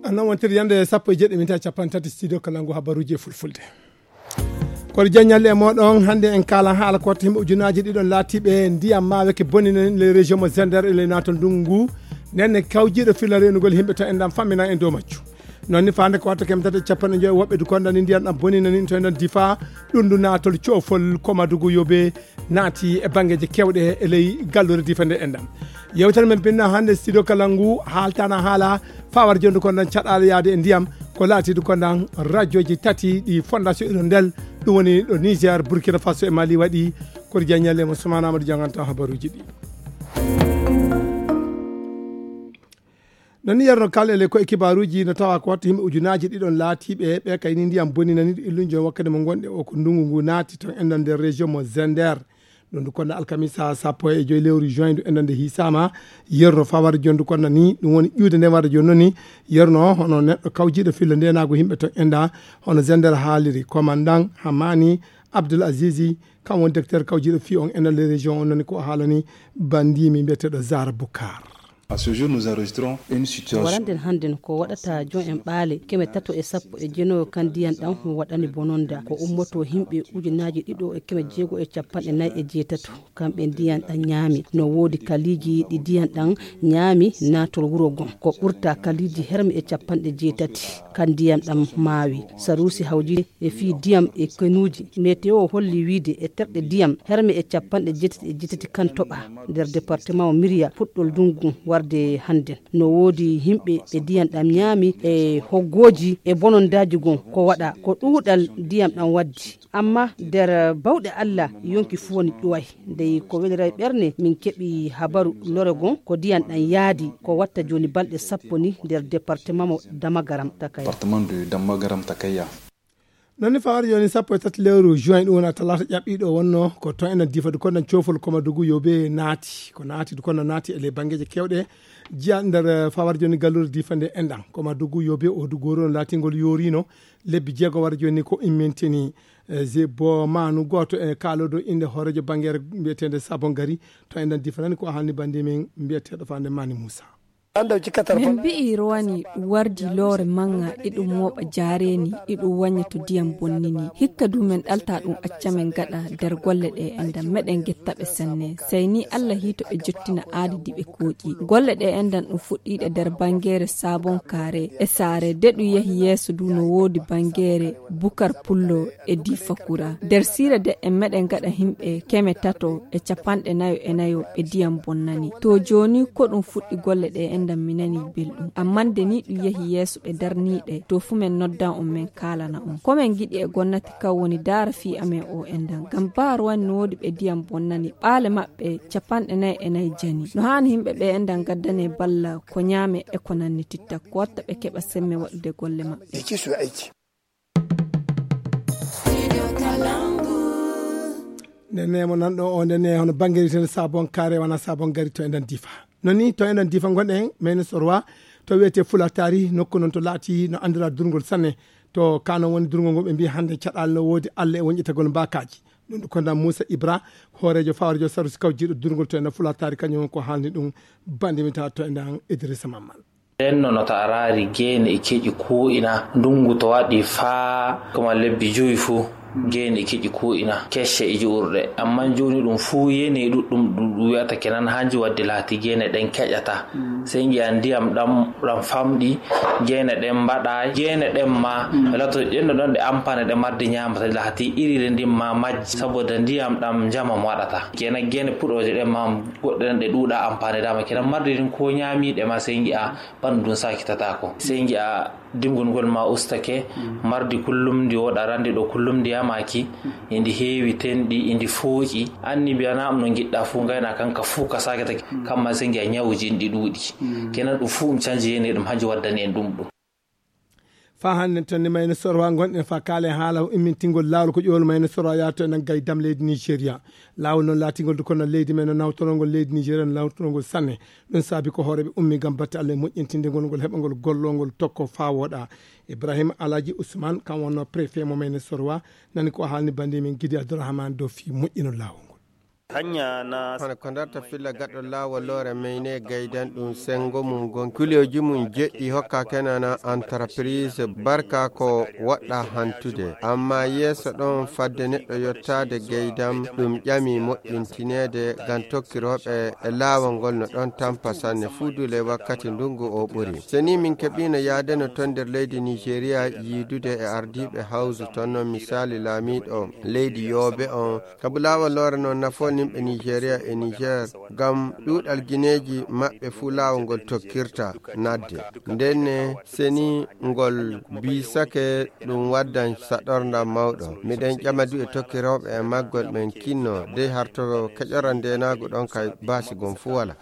anan wontir yande sappo e jeɗɗi minta capantati studio kalangu habaruji fulfulde kono jagnyalle e moɗon hande en kala haala ko himɓe ujunaji ɗiɗon laatiɓe ndiyam mawe ke bonninen les région mo Zender e le naton ndungu nenne kawjiɗo filla renugol himɓe to enɗam fammina en dow maccu nonni fande ko watta kem tati capanɗe joyi woɓɓe du kondani ndiyam ɗam boninani to enɗon difa ɗum du natol coofol komadugu yoɓe naati e banggueje kewɗe e ley gallure difa nde enɗam yewtere men pinna hande studio kalangu haaltana haala fawar jondu kondan caɗala yaade e ndiyam ko laatidu kondan radio ji tati ɗi fondation Hirondelle ɗum woni ɗo Niger Burkina Faso e Mali waɗi koto jagnyalle mo Soumana Amadou janganta habaruji ɗi noni yerno kalele ko e kibaruji no tawa ko watta himɓe ujunaji ɗiɗon laatiɓe ɓe kayni ndiyam boninani ɗo illuji wakkati mo gonɗe o ko ndungu ngu naati ton enɗon nder région mo Zender ɗum du konno alkamisa sappo e joyi lewru juin du enɗon nde hisama yerno fawar jondu konno ni ɗum woni ƴuwde nde warde joni noon yerno hono neɗɗo kawjiɗo filla ndenago yimɓe ton enda hono Zender haaliri commandant Hamani Abdoul Azizi kam woni docteur kawjiɗo fi on enɗon les région on noni ko haalani bandimi mbiyeteɗo Zara Boukar. À ce jour, nous enregistrons une situation. Waranden handen ko waɗata jon en ɓaale keme tato e sappo e jeno kan diyan ɗan waɗani bononda ko ummoto himɓe ujunaji ɗiɗo e keme jeego e capanɗe nayyi e jeetato kamɓe diyan ɗan ñaami no woodi kaliji ɗi diyan ɗan ñaami natol wuro gon ko ɓurta kaliji hermi e capanɗe jeetati kan diyan ɗan maawi sarusi hawji e fi diyam e kenuji météo holli wiide e terɗe diyam hermi e capanɗe jeetati kan toɓa nder département Miria fuɗɗol dungu warde hande no woodi himɓe ɓe diyam ɗam ñaami e hoggoji e bonondaji gon ko waɗa ko ɗuuɗal diyam ɗam waddi amma nder bawɗe Allah yonki fu woni ɗuway ndey ko welira e ɓerne min keɓi habaru lore gon ko diyam ɗam yaadi ko watta joni balɗe sappo ni nder département mo Damagaram Takaya nonni fawar joni sappo e tati lewru juin ɗum wona talata ƴaɓɓiɗo wonno ko to enen difa du kondan coofol komadugu yoɓe naati ko naati du konno naati e le banggueje kewɗe jiya nder fawar joni gallure difa nde enɗan komadugu yoɓe o du goro no laatingol yorino lebbi jeego wara joni ko immintini bo manu goto e kalodo inde horejo banguere mbiyetede Sabon Gari to enen difa nani ko halni bandi min mbiyeteɗo fande Mani Moussa min mbi'i rowani wardi loore manga iɗum moɓa jareni iɗum wanya to diyam bonnini hikka du men ɗalta ɗum accamen gaɗa nder golle ɗe endan meɗen gettaɓe senne sey ni Allah hito ɓe jottina aadidi ɓe kooƴi golle ɗe endan ɗum fuɗɗiɗe nder bangere Sabon Kare e saare de ɗum yehi yeeso du no woodi bangere Bukar Pullo e Difa Kura nder sira de en meɗen gaɗa himɓe keme tato e capanɗe nayo e nayo ɓe diyam bonnani to joni ko ɗum fuɗɗi golle ɗe endan minani belɗum amma de ni ɗum yehi yeeso ɓe darniɗe to fu men noddan on men kalana on komin giɗi e gonnati kaw woni daara fi amen o endan gam baaro wani no woodi ɓe diyam bonnani ɓaale maɓɓe capanɗe nayyi e nayyi jani no hani himɓe ɓe endan gaddane balla ko ñaame e ko nanni titta ko watta ɓe keɓa semme waɗude golle maɓɓe nene mo nanɗo o ndene hono banggueritene Sabon Kare wana Sabon Gari to enen difa noni to enen difa gonɗen mene sorwa to wiyete Fulatari nokku noon to laati no andira durgol sanne to kano woni durgol ngol ɓe mbi hande caɗal no woodi Allah e wonƴetagol mbakaji ɗum ko ndam Moussa Ibra horejo fawarjo sarusi kawjiɗo durgol to enen Fulatari kañum ko haalni ɗum bandimi ta to enen Idrissa Mamman denno no ta arari gene e keƴi ku'ina ndungu to waɗi faa koma lebbi joyi fuu gene keƴi ku'ina kecce e juurɗe amma joni ɗum fuu yene ɗuɗɗum ɗum wiyata kenan hanji wadde laati gene ɗen keƴata sey jiya ndiyam ɗam famɗi gene ɗen mbaɗa gene ɗen ma lato ƴenno ɗon ɗe ampane ɗe marde ñamata laati irire ndin ma majji saboda ndiyam ɗam jamam waɗata kenan gene puɗoje ɗen ma goɗɗe ɗen ɗe ɗuuɗa ampane dama kenan marde ɗin ko ñamiɗe ma sey jiya ɓandu ɗum sakitatako sey jiya dimgol ngol ma ustake mardi kullum ndi woɗa rande ɗo kullum ndi yamaki indi heewi tenɗi indi fooƴi anni mbiyanam no giɗɗa fuu gayna kanka fuu ka saketake kamma sengi a ñawuji ɗi ɗuuɗi kenan ɗum fuu canji yene ɗum hanji waddani en ɗum fa hande to ni mayno sorwa gonɗen fa kaale haala immintingol lawol ko ƴool mayno sorwa yato enen gaydam leydi Nigéria lawol noon laatigol de kono leydi men no nawtorongol leydi Nigéria no nawtorongol sanne ɗum saabi ko hooreɓe ummi gam batte Allah moƴƴintindegol ngol heɓagol gollongol tokko fa woɗa Ibrahima Alaji Ousmane kam wonno préfet mo mayno sorwa nani ko haalni bandi men Guidi Abdourahmane do fi moƴƴino lawol hanya na hana kondarta filla gaɗo lawol lore meyne gaydan ɗum sengo mum gon kuleji mum jeɗɗi hokka kenana entreprise barka ko waɗɗa hantude amma yeeso ɗon fadde neɗɗo yottade gaydam ɗum ƴami moƴƴintinede gam tokkiroɓe e lawol ngol no ɗon tampa sanne fuudule wakkati ndungu o ɓuuri seni min keɓino yaadeno ton nder leydi nigéria yiidude e ardiɓe hawsu ton noon misali laamiɗo leydi yooɓe on kabu lawol lore noon nafo nimɓe nigéria e niger gam ɗuɗal guineji maɓɓe fuu lawol ngol tokkirta nadde ndenne seni ngol bisake ɗum waddan saɗorda mawɗo miɗen ƴamadu e tokkiroɓe e maggol ɓen kinno dey harto keƴora ndenago ɗon kay baasi gon fuu wala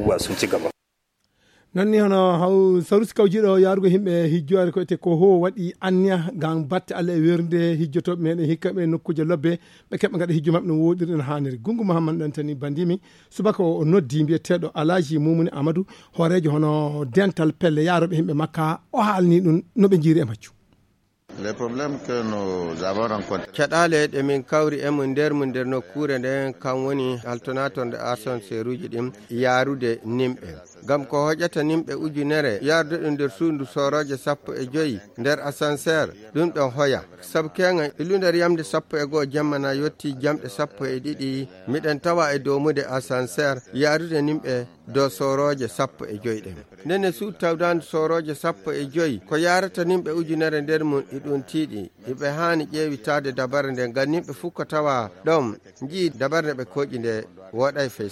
nonni hono haw sarus kawjiɗo yarugo himɓe hijjoare ko ete ko ho waɗi anniya gam batte Allah e wernde hijjotoɓe meɗen hikkaɓe nokkuje lobbe ɓe keɓe gaɗa hijjo mabɓe no woɗiri no hanniri Gungu Mouhammad ɗan tani bandimi subaka o noddi mbiyeteɗo Alaji Mumuni Amadou horejo hono dental pelle yaroɓe himɓe makka o haalni ɗum noɓe jiiri e maccu. Les problèmes que nous avons rencontrés. Caɗale ɗe min kawri e mun nder nokkure nden kan woni haltonatonde ascenseuruji ɗin yarude nimɓe gam ko hoƴata nimɓe ujunere yarde ɗum nder suudu soroje 15 nder ascenseur ɗum ɗon hoya saabu kenga ilu nder yamde 11 jammana yetti jamɗe 12 miɗen tawa e domude ascenseur yarude nimɓe do soroje 15 ɗen nene su tawdande soroje 15 ko yarata nimɓe ujunere nder mum iɗum tiiɗi iɓe hani ƴeewitade dabare nde ngam nimɓe fof ko tawa ɗon jii dabare nde ɓe koƴi nde woɗay fey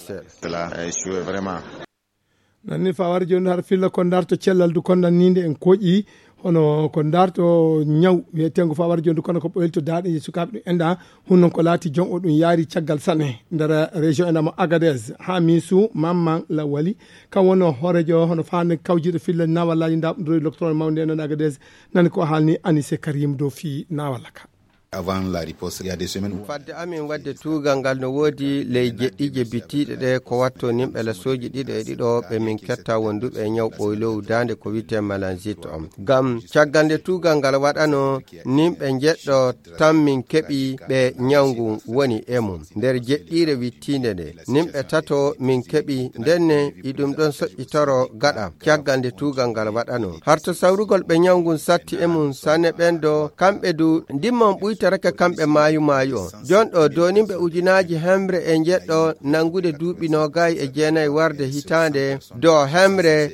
seeɗa nanni fawar joni har filla ko darto cellal du kondanninde en koƴi hono ko darto ñaw wiyetengo fawar joni kono ko ɓoylto daaɗe sukaɓe ɗum enda hunnon ko laati jon o ɗum yaari caggal sanne nder région endamo Agadez ha misu Mamman Lawali kam wonno horejo hono fande kawjiɗo filla nawallaji daɓɗoroy loctoral mawde enen Agadez nani ko haalni Anissé Karim dow fi nawallaka avant la riposte il y a des semaines fadde amin wadde tuugal ngal no woodi ley jeɗɗije bittiɗe ɗe ko watto nimɓe lasoji ɗiɗo e ɗiɗo ɓe min ketta wonduɓe e ñaw ɓoylow dande ko wiyete malangite on gam caggal nde tuugal ngal waɗano nimɓe jeɗɗo tan min keɓi ɓe ñawgu woni e mum nder jeɗɗire wittinde nde nimɓe tato min keɓi ndenne iɗum ɗon soƴƴitoro gaɗa caggal nde tuugal ngal waɗano harto sawrugol ɓe ñawgu satti e mum sanne ɓen kamɓe du dimmon ɓuyta reke kamɓe mayu on jon ɗo donimɓe ujunaji hemre e jeɗɗo nangude duuɓi 29 warde hitande do hemre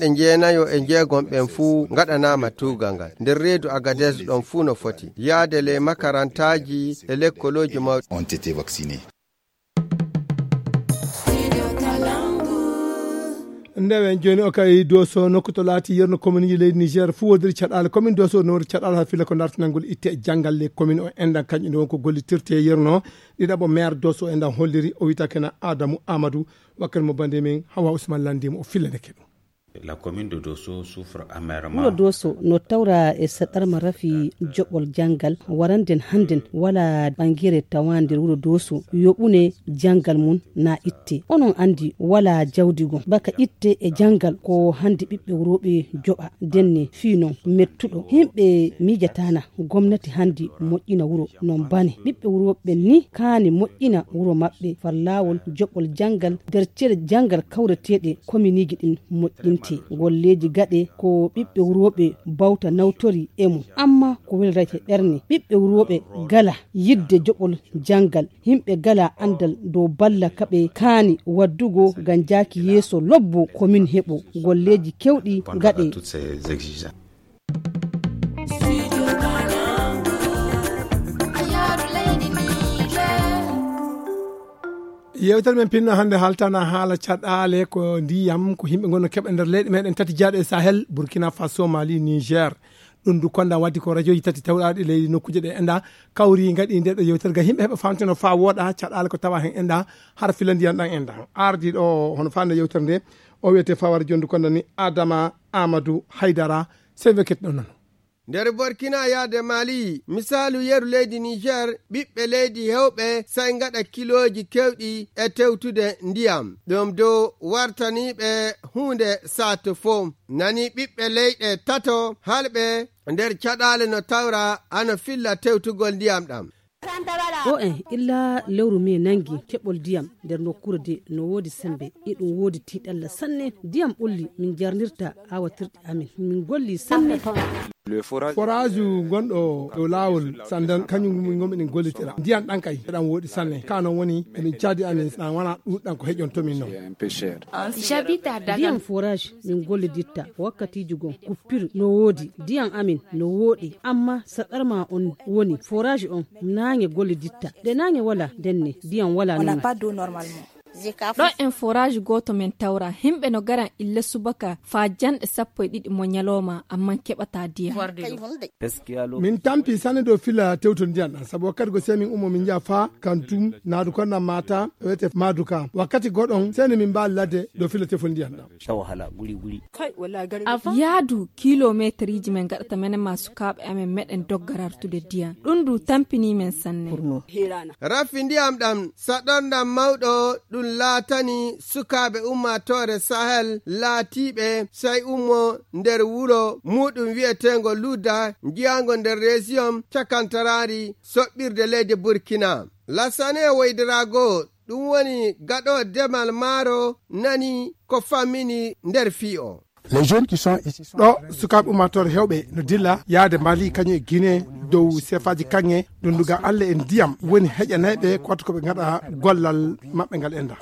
96 ɓen fuu gaɗanama tuugal ngal nder reedu Agadez ɗon fuu no foti yaade le makarantaji e lekkoloji mawɗi ont été vaccinés. ndewen joni o kay doso nokku to laati yerno commune ji leydi Niger fu wodiri caɗale commune doso no wodi caɗale ha filla ko dartinangol itte e janggal le commune o endan kañum ɗon ko gollitirte yerno ɗiɗaɓo maire doso endan holliri o wiyata kena Adamou Amadou wakkati mo bande min Hawa Ousmane landima o fillaneke ɗum. La commune de Dosso souffre amèrement. Wuro Dosso no tawra e saɗarma rafi joɓol jangal waranden handen wala ɓangere tawandir wuro Dosso yoɓune jangal mum na itte onon andi wala jawdigo baka itte e jangal ko hande ɓiɓɓe wuroɓe joɓa denne finon mettuɗo himɓe mijatana gomnati hande moƴƴina wuro non bane ɓiɓɓe wuroɓe ni kani moƴƴina wuro maɓɓe far lawol joɓol jangal nder cere jangal kawreteɗe commune ji ɗin moƴƴin golleji gaɗe ko ɓiɓɓe wuroɓe bawta nawtori e mum amma ko welrete ɓerne ɓiɓɓe wuroɓe gala yidde joɓol jangal himɓe gala andal dow balla kaɓe kaani waddugo gam jaaki yeeso lobbo commune heɓo golleji kewɗi gaɗe. yewtere men pinno hande haltana haala caɗale ko ndiyam ko yimɓe gonno keɓa nder leyɗe meɗen tati jaaɗo e Sahel Burkina Faso Mali Niger ɗum du konda waddi ko radio ji tati tawɗaɗe leydi nokkuje ɗe enda kawri gaɗi nde ɗo yewtere ga yimɓe heɓa famtino fa woɗa caɗale ko tawa hen enda har fila ndiyan ɗan enda ardi ɗo hono fande yewtere nde o wiyete fawara jondu konda ni Adama Amadou Haydara sewe ketɗo noon. nder Burkina yaade Mali misalu yeru leydi Niger ɓiɓɓe leydi hewɓe sai gaɗa kiloji kewɗi e tewtude ndiyam ɗum dow wartaniɓe hunde sato fo nani ɓiɓɓe leyɗe tato halɓe nder caɗale no tawra ano filla tewtugol ndiyam ɗam o en illa lewru mi nangi keɓol diyam nder nokkure de no wodi sembe e ɗum wodi tiɗalla sanne diyam ɓolli min jarnirta awatirɗe amin min golli sanne forage gonɗo dow lawol sandan kañum gomɗen gollitira ndiyam ɗan kay ɗan woɗi sanne ka non woni emin caadi amin ɗan wona ɗuɗɗan ko heƴontomin noon ndiyam forage min golliditta wakkatiji gon coupure no wodi ndiyam amin no woɗi amma saɗarma on woni forage on nange golliditta de nange wala denne ndiyam wala ɗon en forage goto men tawra himɓe no garan ille subaka fa janɗe 12 mo ñalowma amma keɓata diyam min tampi sanne dow fila tewtol ndiyam ɗan saabu wakkati go sey min ummo min jaa fa kantum naadu konna mata wiyete maduka wakkati goɗon seyne min mbaali ladde dow fila tefol ndiyam ɗan yaadu kilométre ji men gaɗata menen ma sukaɓe amen meɗen doggarartude diyam ɗum du tampini men sanne raffi ndiyam ɗam saɗorɗam mawɗo ɗum laatani sukaɓe ummatore sahel laatiɓe sey ummo nder wuro muɗum wi'etengo luda jiyango nder région cakantarari soɓɓirde leydi burkina lasane woydirago ɗum woni gaɗo demal maaro nani ko fammini nder fi'o ɗo sukaɓe ummatore hewɓe no dilla yaade Mali kañum e Guinée dow sefaji kanŋe donduga Allah e ndiyam woni heƴanayɓe koto koɓe gaɗa gollal maɓɓe ngal enda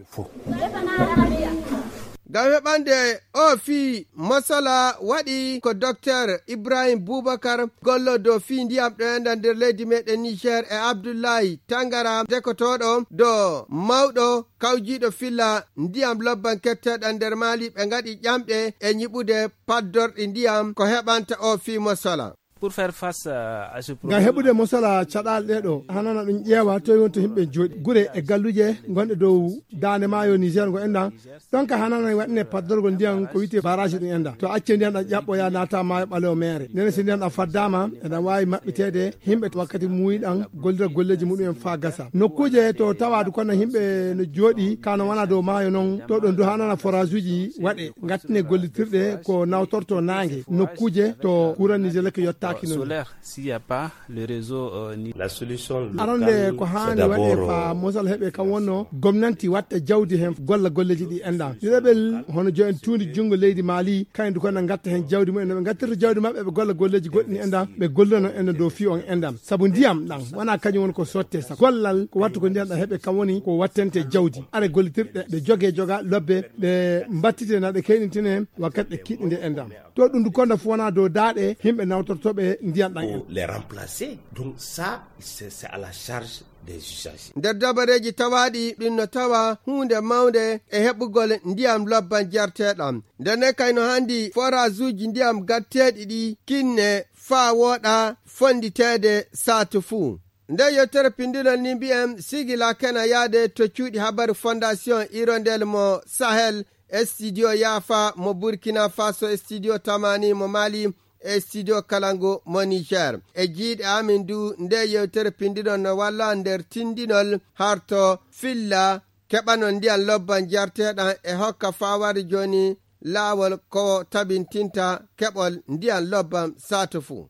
gam heɓande o fi masala waɗi ko docteur Ibrahim Boubacar gollo dow fi ndiyam ɗo enda nder leydi meɗen Niger e Abdoulaye Tangara dekotoɗo do mawɗo kawjiɗo filla ndiyam lobban ketteɗan nder Mali ɓe gaɗi ƴamɗe e ñiɓude paddorɗi ndiyam ko heɓanta o fi masala pour faire face à ce problème. Ga heɓude mosala caɗal ɗeɗo hanana ɗum ƴeewa to wonto himɓe jooɗi gure e galluje gonɗe dow dande maayo Niger go endan donc hanana waɗine paddorgol ndiyam ko wiyete barrage ɗum enda to acce ndiyam ɗam ƴaɓɓoya nata maayo ɓalewo mere nden so ndiyam ɗam faddama eɗan wawi maɓɓitede himɓe wakkati muyiɗan gollira golleji muɗumen fa gasa nokkuje to tawade kono himɓe no jooɗi kano wona dow maayo noon to ɗon du hanana forage uji waɗe gattine gollitirɗe ko nawtorto nangue nokkuje to courant Niger leke yotta solaire s'il y a pas le réseau ni la solution aronde ko hani waɗe fa mosal heɓe kam wonno gomnanti watta jawdi hen golla golleji ɗi endan ɗiɗaɓel hono joen tundi jungo leydi Mali kañum ko na gatta hen jawdi mumen ɓe gattirta jawdi mabɓe ɓe golla golleji goɗɗi endan ɓe gollono enda dow fi on endan saabu ndiyam ɗan wona kañum woni ko sotte sa gollal ko wattu ko ndiyam ɗan heɓe kam woni ko wattente jawdi are gollitirɗe ɓe jogue joga lobbe ɓe battite na ɓe keynitine wakkati ɓe kiɗɗi nde endan to ɗum du konda fu wona dow daaɗe himɓe nawtortoɓe les remplacer donc ça c'est à la charge des usagers nder dabareji tawaɗi ɗum no tawa hunde mawde e heɓugol ndiyam lobban jarteɗam ndene kayno handi forage uji ndiyam gatteɗi ɗi kinne fa woɗa fonditede satu fuu nde yettere pindinol ni mbi'en sigila kena yaade to cuuɗi habaru fondation irondel mo Sahel e studio Yafa mo Burkina Faso e studio Tamani mo Mali e studio Kalango mo Niger e jiiɗe amin du nde yewtere pindiɗon no walla nder tindinol harto filla keɓanon ndiyam lobban jarteɗan e hokka fawari joni laawol ko tabintinta keɓol ndiyam lobban sato fuu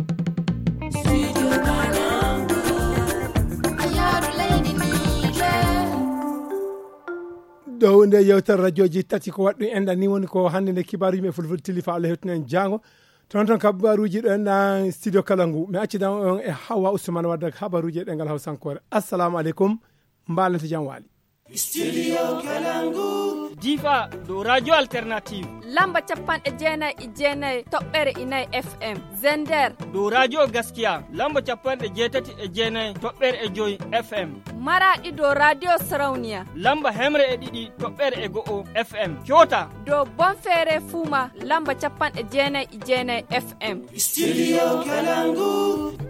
dow nde yewtere radio ji tati ko waɗɗum enɗan ni woni ko hande nde kibaruji men fulfulde tilifa Allah hettunen jango ton kabaruji ɗo enɗan studio Kalangu mi accidan on e Hawa Ousmane wadda habaruji e ɗengal hawsankore assalamu aleykum mbalente jam waali studio Kalangu diva do radio alternative lamba 99.9 toɓɓere 4 FM Zender do radio gaskiya lamba 89.9 toɓɓere 5 FM Maradi do radio Sarauniya lamba hemre e ɗiɗi toɓɓere e go'o FM Kyota do Bonfere Fuma lamba 99.9 FM studio Kalangu